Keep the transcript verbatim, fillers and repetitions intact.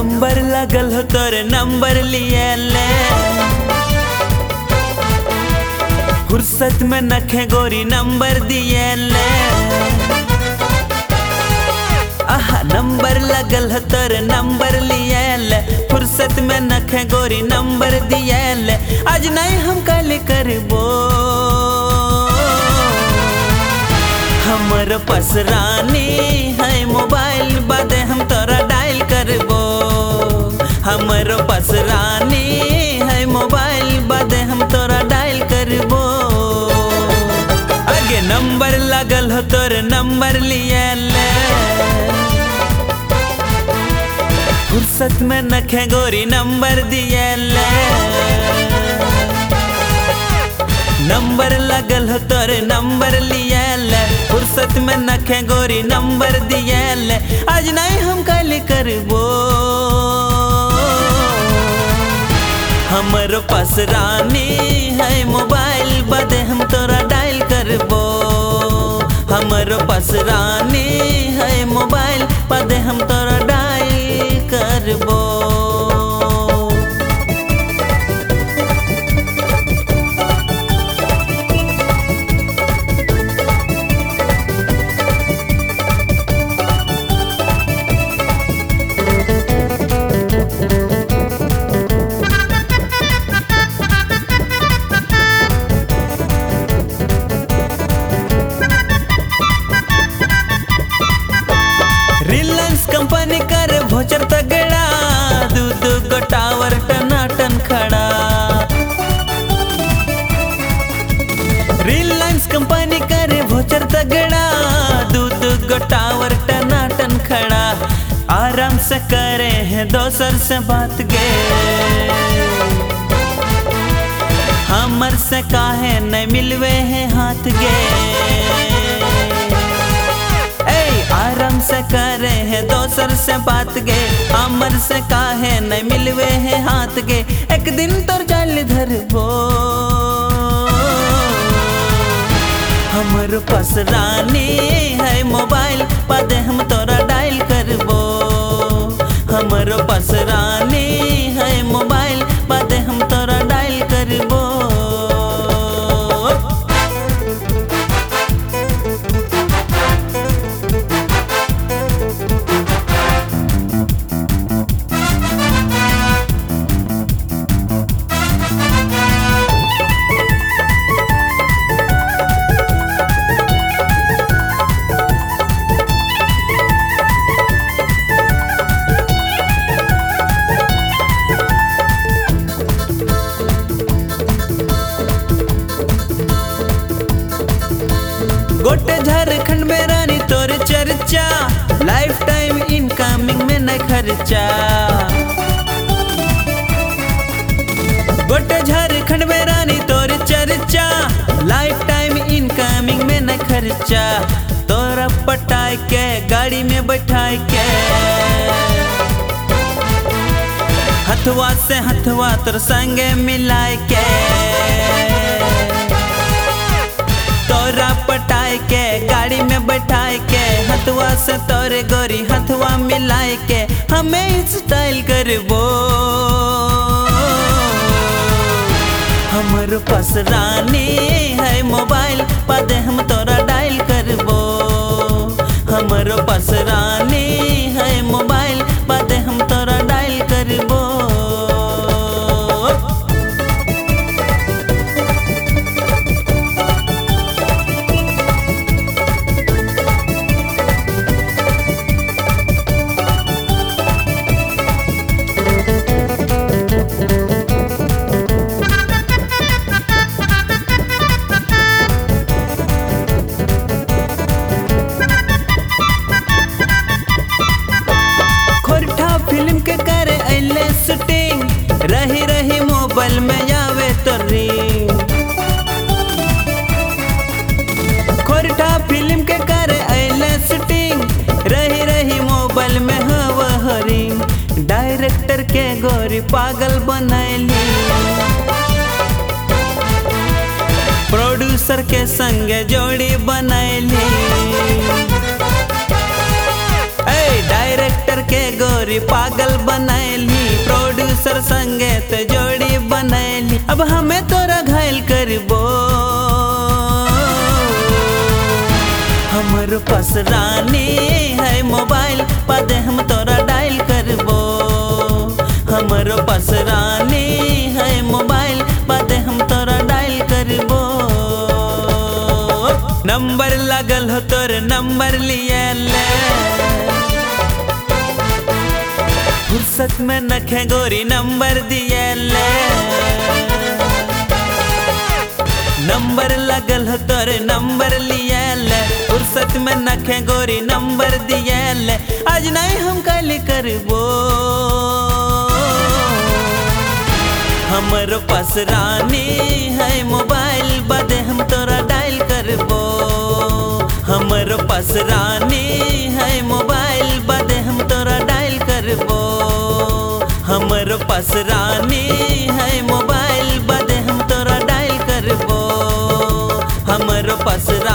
Number लगल हो तोर नंबर लिए ले, फुर्सत में नखे गोरी नंबर दिए ले। आहा नंबर लगल हो तोर नंबर लिए ले, फुर्सत में नखे गोरी नंबर दिए ले। आज नहीं हम कल करबो, हमर पास रानी है मोबाइल बादे हम तोरा डायल करबो। हमर पास रानी है मोबाइल बादे हम तोरा डायल करबो। आगे नंबर लगल हो तोर नंबर लिए ले, फुर्सत में नखे गोरी नंबर दिए ले। नंबर लगल हो तोर नंबर लिए ले, फुर्सत में नखे गोरी नंबर दिए ले। आज नहीं हम कल करबो, हमर पास रानी है मोबाइल बादे हम तोरा डायल करबो। हमर पास रानी है मोबाइल बादे हम तोरा डायल करबो। रिलायंस कंपनी कर भोचर तगड़ा, दू दू गो टावर टनाटन खड़ा। रिलायंस कंपनी कर भोचर तगड़ा, दू दू गो टावर टनाटन खड़ा। आराम से करे हैं दोसर से बात गे, हमर से काहे नहीं मिलवे हैं हाथ गे। आराम से करे हैं दोसर से बात गे, हमर से काहे नहीं मिलवे हैं हाथ गे। एक दिन तोर जाल धरबो, हमर पास रानी है मोबाइल बादे हम तोरा डायल करबो। हमर पास रानी है मोबाइल बादे हम तोरा डायल करबो। गोटे झारखंड में रानी तोर चर्चा, लाइफ टाइम इनकमिंग में न खर्चा। गोटे झारखंड में रानी तोर चर्चा, लाइफ टाइम इनकमिंग में न खर्चा। तोरा पटाई के गाड़ी में बैठाई के, हथवा से हथवा तोर संगे मिलाए के। तोरा पटाई के गाड़ी में बैठाए के, हथवा से तोरे गोरी हथवा मिलाए के। हमें स्टाइल करबो, हमर पास रानी है मोबाइल बादे हम तोरा डायल करबो। हमर पास रानी है मोबाइल बादे हम तोरा डायल करबो। फिल्म के करे अले शूटिंग, रही रही मोबाइल में आवे तो रिंग। खोरठा फिल्म के करे अले शूटिंग, रही रही मोबाइल में हवा रिंग। डायरेक्टर के गोरी पागल बनैली, प्रोड्यूसर के संगे जोड़ी बनैली। डायरेक्टर के गोरी गोरी पागल बनैली, प्रोड्यूसर संगे तो जोड़ी बनैली, अब हमें तोरा घायल करबो। हमर पास रानी है मोबाइल, पदे हम तोरा डायल करबो। हमर पास रानी है मोबाइल, पदे हम तोरा डायल करबो। नंबर लगल हो तोर नंबर लिए ले, फुर्सत में नखे गोरी नंबर दिए ले। नंबर लगल हो तोर नंबर लिए ले, फुर्सत में नखे गोरी नंबर दिए ले, आज नहीं हम कल करबो। हमर पास रानी है मोबाइल, बदे हम तोरा डायल करबो। हमर पास रानी है मोबाइल, बदे हम तोरा डायल करबो। हमर पास रानी है मोबाइल, बदे हम तोरा डायल करबो। हमर पास